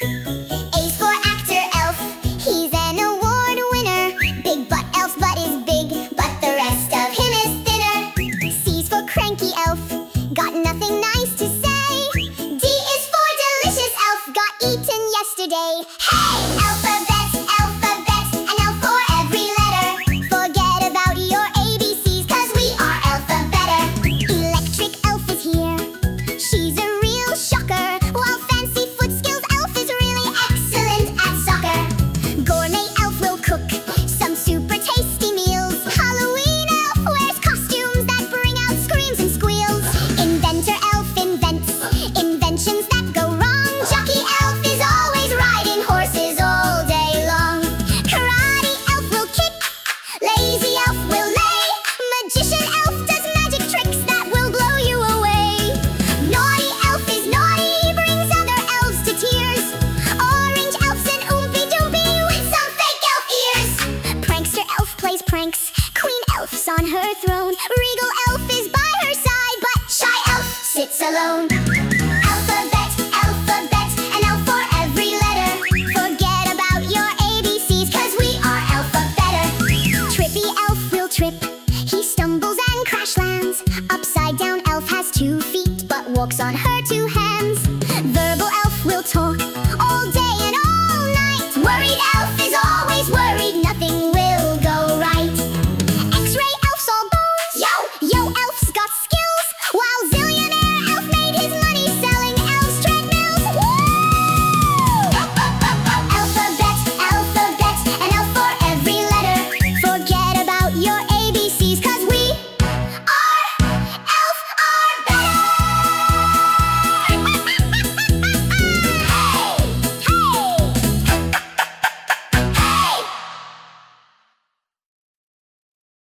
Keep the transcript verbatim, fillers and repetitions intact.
A's for actor elf, he's an award winner. Big butt elf, butt is big, but the rest of him is thinner. C's for cranky elf, got nothing nice to say. D is for delicious elf, got eaten yesterday. Hey, alphabet, alphabet, an elf for every letter. Forget about your A B Cs, cause we are alphabetter. Electric elf is here, she's a real shocker. While fancy foot skills elf is really excellent at soccer. Gourmet elf will cook some super tasty meals. Halloween elf wears costumes that bring out screams and squeals. Inventor elf invents inventions that go wrong. Jockey elf is always riding horses all day long. Karate elf will kick, lazy elf will lay. Magician elf does magic tricks that will blow you away. Naughty elf is naughty, brings other elves to tears. Orange elf's an oompy doompy with some fake elf ears. Prankster elf plays pranks, queen elf's on her throne. Regal elf is by her side, but shy elf sits alone.